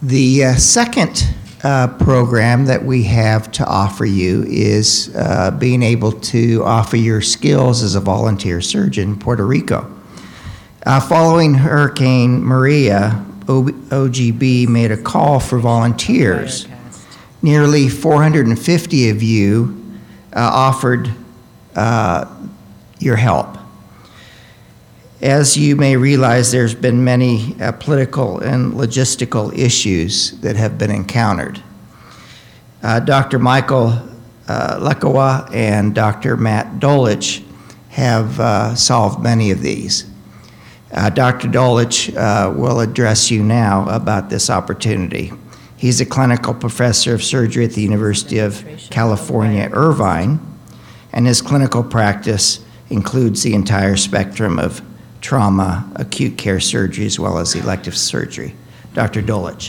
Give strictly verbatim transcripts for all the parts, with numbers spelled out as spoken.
The uh, second uh, program that we have to offer you is uh, being able to offer your skills as a volunteer surgeon in Puerto Rico. Uh, following Hurricane Maria, O G B made a call for volunteers. Nearly four hundred fifty of you uh, offered uh, your help. As you may realize, there's been many uh, political and logistical issues that have been encountered. Uh, Doctor Michael uh, Lekawa and Doctor Matt Dolich have uh, solved many of these. Uh, Doctor Dolich uh, will address you now about this opportunity. He's a clinical professor of surgery at the University of California, Irvine, and his clinical practice includes the entire spectrum of trauma, acute care surgery, as well as elective surgery. Doctor Dolich.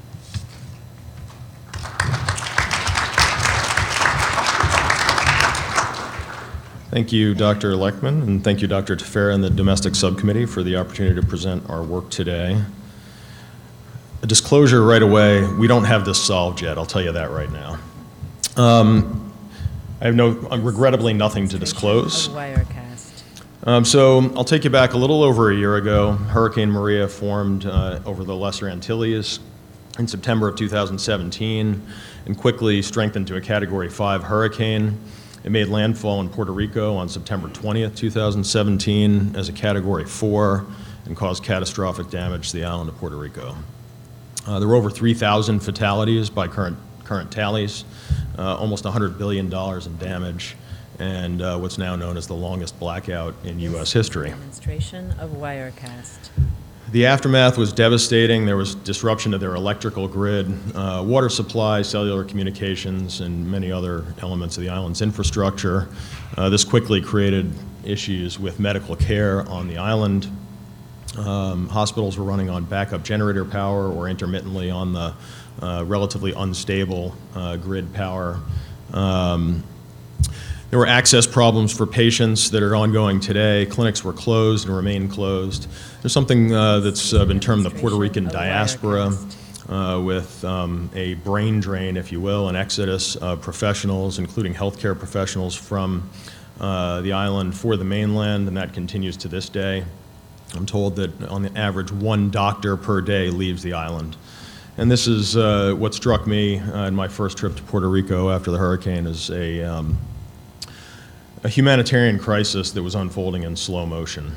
Thank you, Doctor Lechman, and thank you, Doctor Tefera and the Domestic Subcommittee for the opportunity to present our work today. A disclosure right away, we don't have this solved yet, I'll tell you that right now. Um, I have no, regrettably nothing to disclose. Um, so I'll take you back a little over a year ago. Hurricane Maria formed uh, over the Lesser Antilles in September of two thousand seventeen and quickly strengthened to a Category five hurricane. It made landfall in Puerto Rico on September twentieth, two thousand seventeen as a Category four and caused catastrophic damage to the island of Puerto Rico. Uh, there were over three thousand fatalities by current, current tallies, uh, almost one hundred billion dollars in damage, and uh, what's now known as the longest blackout in U S history. Demonstration of Wirecast. The aftermath was devastating. There was disruption to their electrical grid, uh, water supply, cellular communications, and many other elements of the island's infrastructure. Uh, this quickly created issues with medical care on the island. Um, hospitals were running on backup generator power or intermittently on the uh, relatively unstable uh, grid power. Um, There were access problems for patients that are ongoing today. Clinics were closed and remain closed. There's something uh, that's uh, been termed the Puerto Rican diaspora, uh, with um, a brain drain, if you will, an exodus of professionals, including healthcare professionals from uh, the island for the mainland, and that continues to this day. I'm told that on the average, one doctor per day leaves the island. And this is uh, what struck me uh, in my first trip to Puerto Rico after the hurricane as a um, a humanitarian crisis that was unfolding in slow motion.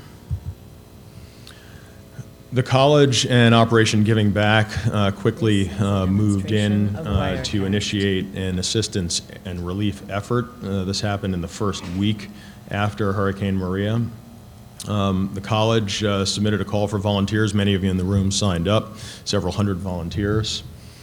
The college and Operation Giving Back uh, quickly uh, moved in uh, to initiate an assistance and relief effort. Uh, this happened in the first week after Hurricane Maria. Um, the college uh, submitted a call for volunteers. Many of you in the room signed up, several hundred volunteers.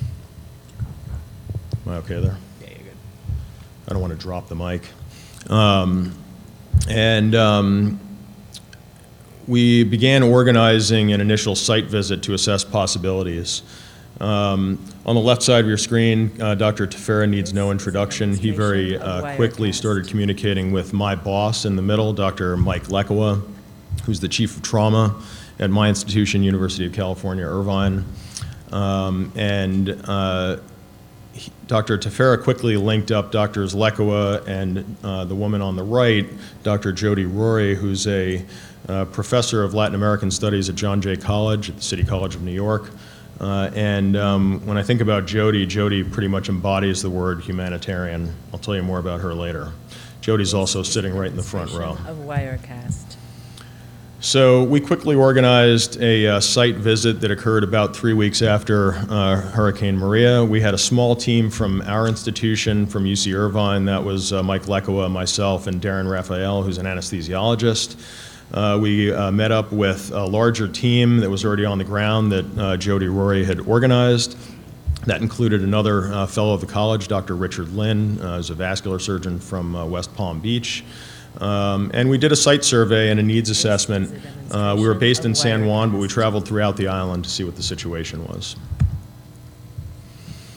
Am I okay there? Yeah, you're good. I don't want to drop the mic. Um, and um, we began organizing an initial site visit to assess possibilities. Um, on the left side of your screen, uh, Doctor Tefera needs no introduction. He very uh, quickly started communicating with my boss in the middle, Doctor Mike Lekawa, who's the chief of trauma at my institution, University of California, Irvine. Um, and uh, He, Doctor Tefera quickly linked up Doctors Lekawa and uh, the woman on the right, Doctor Jody Rory, who's a uh, professor of Latin American Studies at John Jay College at the City College of New York. Uh, and um, when I think about Jody, Jody pretty much embodies the word humanitarian. I'll tell you more about her later. Jody's also sitting right in the front row. Of Wirecast. So we quickly organized a uh, site visit that occurred about three weeks after uh, Hurricane Maria. We had a small team from our institution, from U C Irvine. That was uh, Mike Lekawa, myself, and Darren Raphael, who's an anesthesiologist. Uh, we uh, met up with a larger team that was already on the ground that uh, Jody Rory had organized. That included another uh, fellow of the college, Doctor Richard Lynn, uh, who's a vascular surgeon from uh, West Palm Beach. Um, and we did a site survey and a needs assessment. Uh, we were based in San Juan, but we traveled throughout the island to see what the situation was.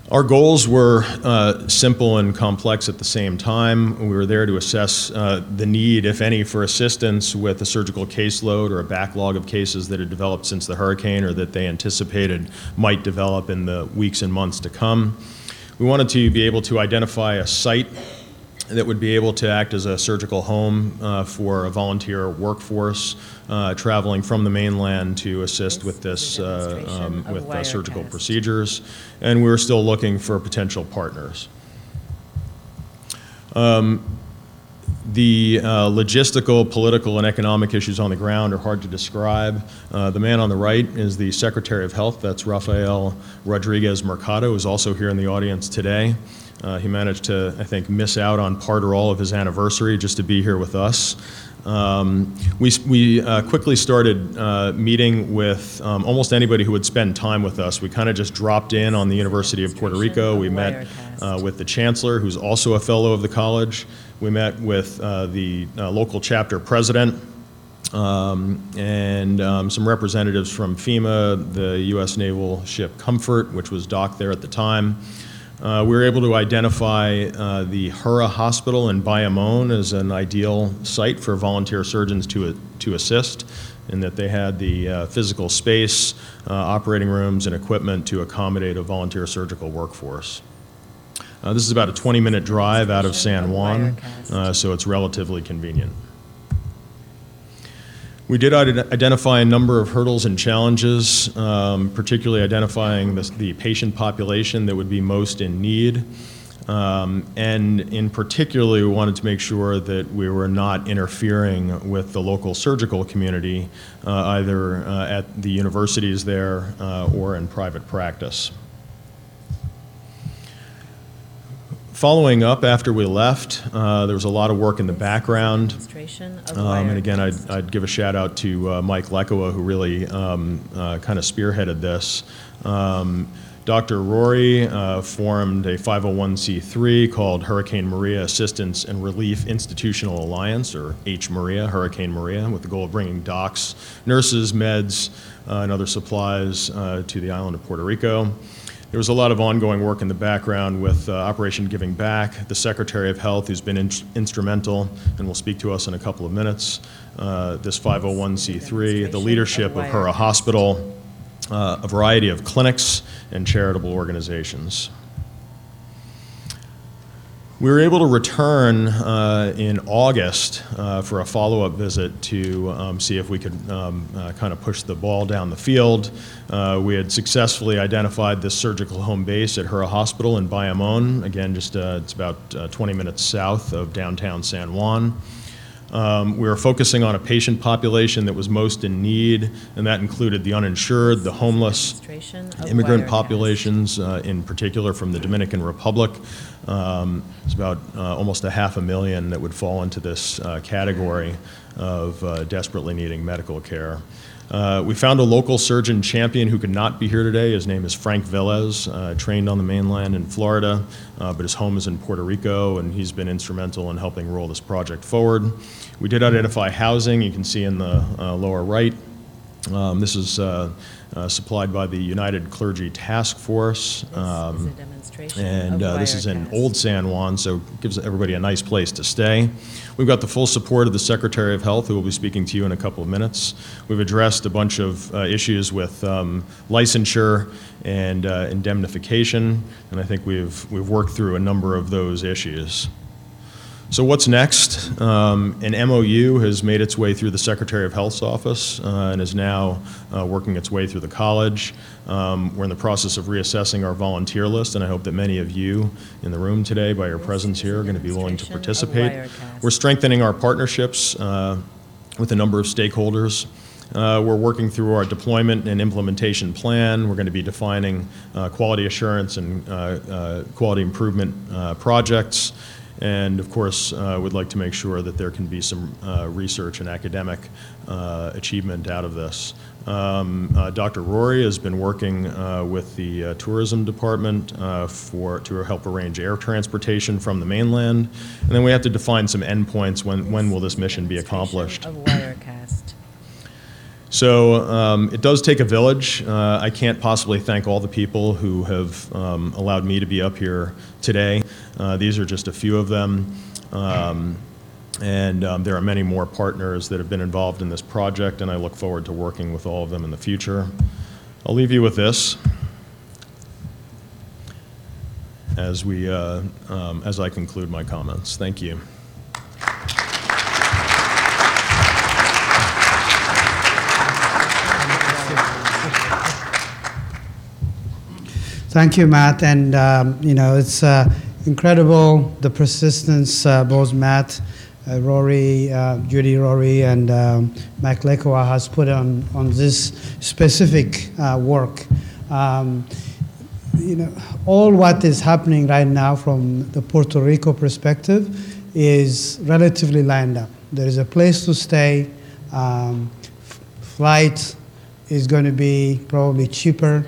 Our goals were uh, simple and complex at the same time. We were there to assess uh, the need, if any, for assistance with a surgical caseload or a backlog of cases that had developed since the hurricane or that they anticipated might develop in the weeks and months to come. We wanted to be able to identify a site that would be able to act as a surgical home uh, for a volunteer workforce uh, traveling from the mainland to assist with this, uh, um, with uh, surgical procedures, and we were still looking for potential partners. Um, The uh, logistical, political, and economic issues on the ground are hard to describe. Uh, the man on the right is the Secretary of Health. That's Rafael Rodriguez Mercado, who's also here in the audience today. Uh, he managed to, I think, miss out on part or all of his anniversary just to be here with us. Um, we we uh, quickly started uh, meeting with um, almost anybody who would spend time with us. We kind of just dropped in on the University of Puerto Rico. We met uh, with the chancellor, who's also a fellow of the college. We met with uh, the uh, local chapter president um, and um, some representatives from FEMA, the U S Naval ship Comfort, which was docked there at the time. Uh, we were able to identify uh, the Hura Hospital in Bayamon as an ideal site for volunteer surgeons to, uh, to assist, in that they had the uh, physical space, uh, operating rooms, and equipment to accommodate a volunteer surgical workforce. Uh, this is about a twenty minute drive out of San Juan, uh, so it's relatively convenient. We did identify a number of hurdles and challenges, um, particularly identifying the, the patient population that would be most in need. Um, and in particular, we wanted to make sure that we were not interfering with the local surgical community, uh, either uh, at the universities there uh, or in private practice. Following up after we left, uh, there was a lot of work in the background. Um, and again, I'd, I'd give a shout out to uh, Mike Lekowa, who really um, uh, kind of spearheaded this. Um, Doctor Rory uh, formed a five oh one c three called Hurricane Maria Assistance and Relief Institutional Alliance, or H Maria, Hurricane Maria, with the goal of bringing docs, nurses, meds, uh, and other supplies uh, to the island of Puerto Rico. There was a lot of ongoing work in the background with uh, Operation Giving Back, the Secretary of Health, who's been in instrumental and will speak to us in a couple of minutes, uh, this five oh one c three, the leadership of Hura Hospital, uh, a variety of clinics and charitable organizations. We were able to return uh, in August uh, for a follow-up visit to um, see if we could um, uh, kind of push the ball down the field. Uh, we had successfully identified this surgical home base at Hura Hospital in Bayamon. Again, just uh, it's about uh, twenty minutes south of downtown San Juan. Um, we were focusing on a patient population that was most in need, and that included the uninsured, the homeless, immigrant populations, uh, in particular from the Dominican Republic. Um, it's about uh, almost a half a million that would fall into this uh, category of uh, desperately needing medical care. Uh, we found a local surgeon champion who could not be here today. His name is Frank Velez, uh, trained on the mainland in Florida, uh, but his home is in Puerto Rico, and he's been instrumental in helping roll this project forward. We did identify housing. You can see in the uh, lower right. Um, this is uh, uh, supplied by the United Clergy Task Force. Um, and uh, this is in Old San Juan, so it gives everybody a nice place to stay. We've got the full support of the Secretary of Health, who will be speaking to you in a couple of minutes. We've addressed a bunch of uh, issues with um, licensure and uh, indemnification, and I think we've, we've worked through a number of those issues. So what's next? Um, an M O U has made its way through the Secretary of Health's office uh, and is now uh, working its way through the college. Um, we're in the process of reassessing our volunteer list, and I hope that many of you in the room today, by your presence here, are going to be willing to participate. We're strengthening our partnerships uh, with a number of stakeholders. Uh, we're working through our deployment and implementation plan. We're going to be defining uh, quality assurance and uh, uh, quality improvement uh, projects. And of course, uh, we'd like to make sure that there can be some uh, research and academic uh, achievement out of this. Um, uh, Doctor Rory has been working uh, with the uh, tourism department uh, for to help arrange air transportation from the mainland. And then we have to define some endpoints. When, when will this mission be accomplished? Of Wirecast. So um, it does take a village. Uh, I can't possibly thank all the people who have um, allowed me to be up here today. Uh, these are just a few of them. Um, and um, there are many more partners that have been involved in this project, and I look forward to working with all of them in the future. I'll leave you with this as, we, uh, um, as I conclude my comments. Thank you. Thank you, Matt. And, um, you know, it's uh, incredible, the persistence uh, both Matt, uh, Rory, uh, Judy Rory, and um, Mike Lekowa has put on, on this specific uh, work. Um, you know, all what is happening right now from the Puerto Rico perspective is relatively lined up. There is a place to stay. Um, flight is going to be probably cheaper.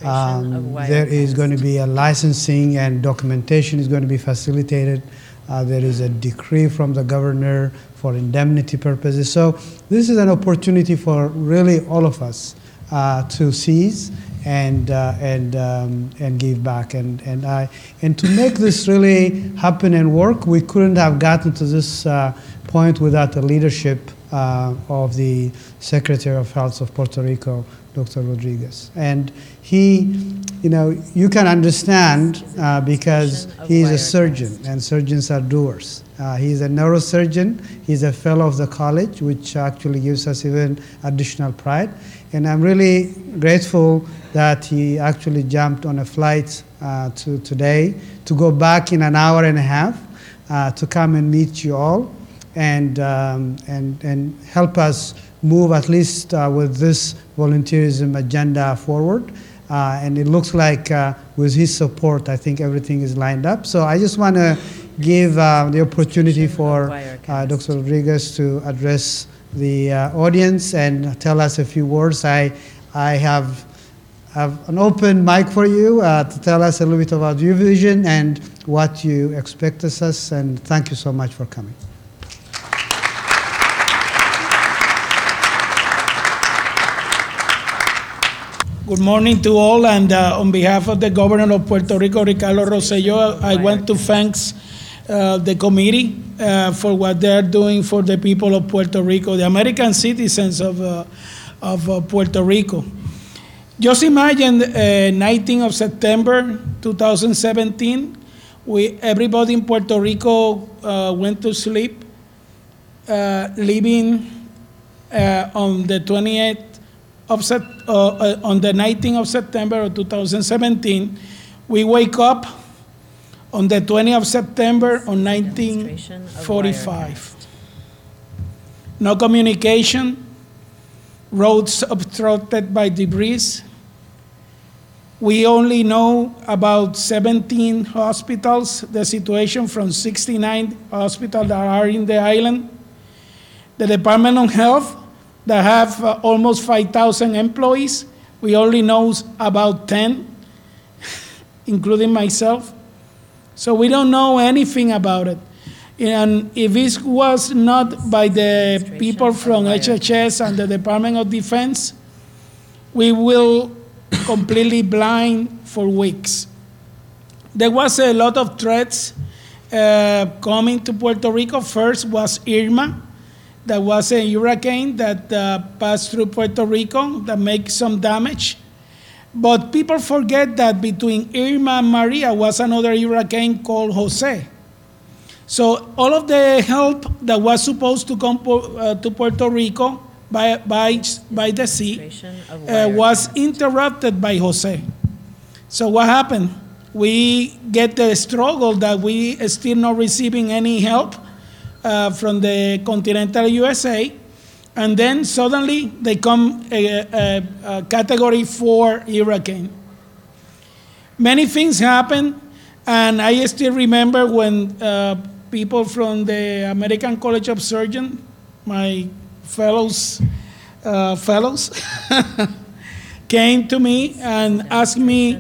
Um, there is going to be a licensing and documentation is going to be facilitated. Uh, there is a decree from the governor for indemnity purposes. So this is an opportunity for really all of us uh, to seize and uh, and um, and give back. And and I and to make this really happen and work, we couldn't have gotten to this uh, point without the leadership uh, of the Secretary of Health of Puerto Rico, Doctor Rodriguez. And he, you know, you can understand uh, because he's a surgeon, and surgeons are doers. Uh, he's a neurosurgeon. He's a fellow of the college, which actually gives us even additional pride. And I'm really grateful that he actually jumped on a flight uh, to today to go back in an hour and a half uh, to come and meet you all and um, and and help us move at least uh, with this volunteerism agenda forward. Uh, and it looks like uh, with his support, I think everything is lined up. So I just want to give uh, the opportunity for uh, Doctor Rodriguez to address the uh, audience and tell us a few words. I, I have, have an open mic for you uh, to tell us a little bit about your vision and what you expect of us, and thank you so much for coming. Good morning to all, and uh, on behalf of the Governor of Puerto Rico, Ricardo Rosselló, I want to thank uh, the committee uh, for what they're doing for the people of Puerto Rico, the American citizens of, uh, of uh, Puerto Rico. Just imagine uh, nineteenth of September two thousand seventeen, we, everybody in Puerto Rico uh, went to sleep, uh, leaving uh, on the twenty-eighth of Sep- uh, uh, on the nineteenth of September of two thousand seventeen. We wake up on the twentieth of September of nineteen forty-five. No communication, roads obstructed by debris. We only know about seventeen hospitals, the situation from sixty-nine hospitals that are in the island. The Department of Health that have uh, almost five thousand employees. We only know about ten, including myself. So we don't know anything about it. And if it was not by the people from H H S and the Department of Defense, we will completely blind for weeks. There was a lot of threats uh, coming to Puerto Rico. First was Irma. That was a hurricane that uh, passed through Puerto Rico that made some damage. But people forget that between Irma and Maria was another hurricane called Jose. So all of the help that was supposed to come uh, to Puerto Rico by, by, by the sea uh, was interrupted by Jose. So what happened? We get the struggle that we still not receiving any help Uh, from the continental U S A, and then suddenly they come a, a, a category four hurricane. Many things happen, and I still remember when uh, people from the American College of Surgeons, my fellows, uh, fellows, came to me and asked me,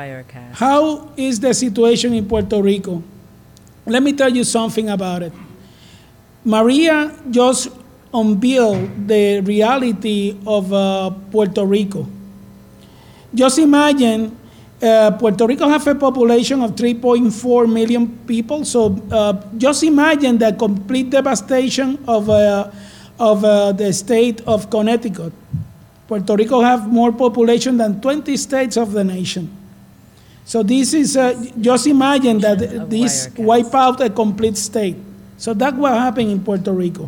how is the situation in Puerto Rico? Let me tell you something about it. Maria just unveil the reality of uh, Puerto Rico. Just imagine, uh, Puerto Rico has a population of three point four million people, so uh, just imagine the complete devastation of, uh, of uh, the state of Connecticut. Puerto Rico has more population than twenty states of the nation. So this is, uh, just imagine that Of this Wirecast. wipe out a complete state. So that's what happened in Puerto Rico.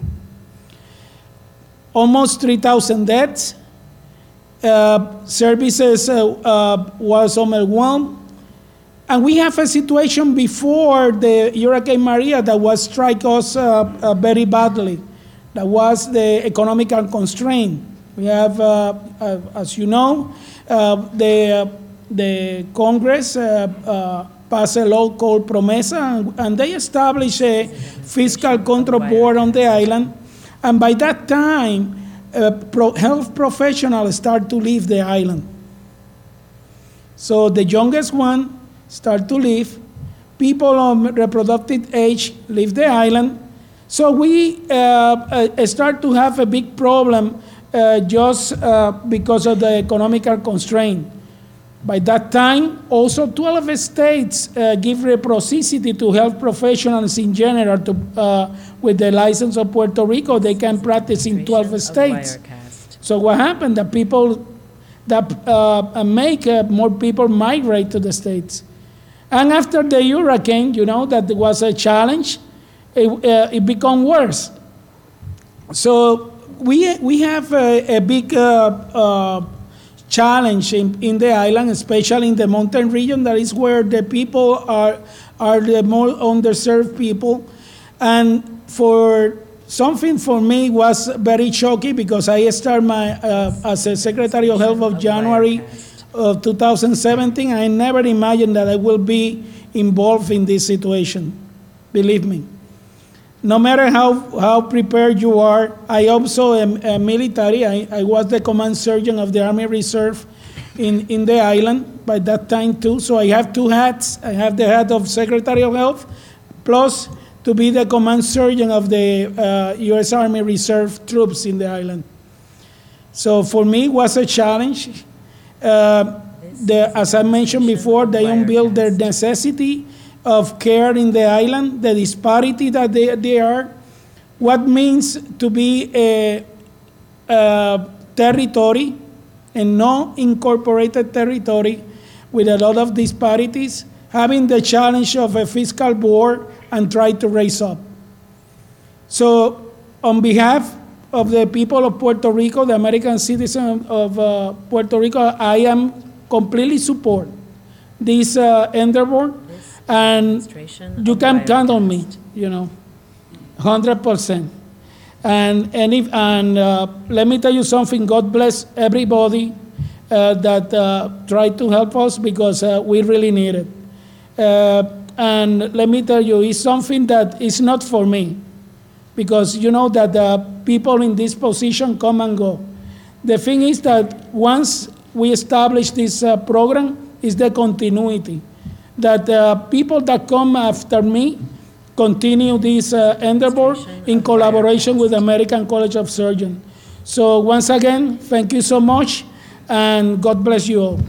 Almost three thousand deaths. Uh, services uh, uh, was overwhelmed. And we have a situation before the Hurricane Maria that was strike us uh, uh, very badly. That was the economical constraint. We have, uh, uh, as you know, uh, the, uh, the Congress uh, uh, passed a law called PROMESA, and, and they established a fiscal control board on the island. And by that time, uh, pro health professionals start to leave the island. So the youngest one start to leave. People of reproductive age leave the island. So we uh, uh, start to have a big problem uh, just uh, because of the economical constraint. By that time, also twelve states uh, give reciprocity to health professionals in general. To, uh, with the license of Puerto Rico, they can practice in twelve Administration of states. Wirecast. So what happened? The people that uh, make uh, more people migrate to the states. And after the hurricane, you know, that was a challenge, it, uh, it became worse. So we, we have a, a big uh, uh, challenge in, in the island, especially in the mountain region. That is where the people are, are the more underserved people. And for something for me was very shocking because I started my, uh, as a Secretary of Health of January of two thousand seventeen. I never imagined that I will be involved in this situation, believe me. No matter how, how prepared you are, I also am a military. I, I was the command sergeant of the Army Reserve in, in the island by that time too. So I have two hats. I have the hat of Secretary of Health, plus to be the command sergeant of the uh, U S Army Reserve troops in the island. So for me, it was a challenge. Uh, the, as I mentioned before, they unveiled their necessity of care in the island, the disparity that they, they are, what means to be a, a territory, a non-incorporated territory with a lot of disparities, having the challenge of a fiscal board and try to raise up. So on behalf of the people of Puerto Rico, the American citizens of uh, Puerto Rico, I am completely support this uh, endeavor. And Administration you of can count on me, Wirecast. you know, one hundred percent. And, and, if, and uh, let me tell you something, God bless everybody uh, that uh, tried to help us because uh, we really need it. Uh, and let me tell you, it's something that is not for me because you know that the people in this position come and go. The thing is that once we establish this uh, program, is the continuity. That uh, people that come after me continue this uh, endeavor in collaboration with the American College of Surgeons. So once again, thank you so much, and God bless you all.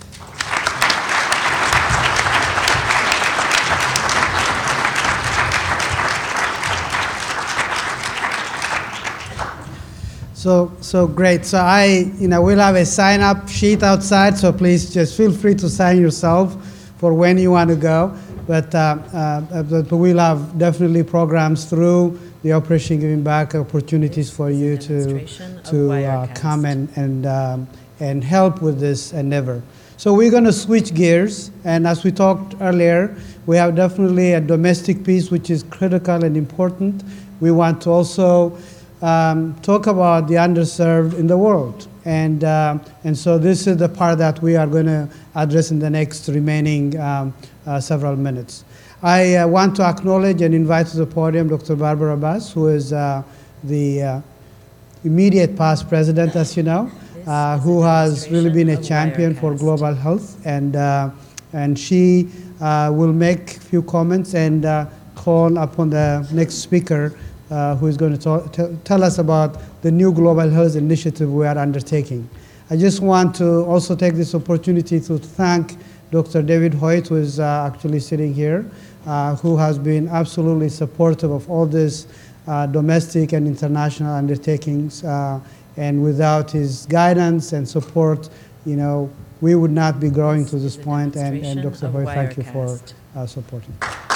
So, so great. So I, you know, we'll have a sign-up sheet outside, so please just feel free to sign yourself for when you want to go. But, uh, uh, but we'll have definitely programs through the Operation Giving Back, opportunities for you to, Administration of to uh, Wirecast. come and, and, um, and help with this endeavor. So we're going to switch gears, and as we talked earlier, we have definitely a domestic piece which is critical and important. We want to also um, talk about the underserved in the world. And, uh, and so this is the part that we are going to address in the next remaining um, uh, several minutes. I uh, want to acknowledge and invite to the podium Doctor Barbara Bass, who is uh, the uh, immediate past president, as you know, uh, who has really been a champion for global health. And, uh, and she uh, will make a few comments and uh, call upon the next speaker uh, who is going to talk, t- tell us about the new Global Health Initiative we are undertaking. I just want to also take this opportunity to thank Doctor David Hoyt, who is uh, actually sitting here, uh, who has been absolutely supportive of all these uh, domestic and international undertakings. Uh, and without his guidance and support, you know, we would not be growing to this The point. And, and demonstration Doctor of Hoyt, thank you for Wirecast. uh, supporting.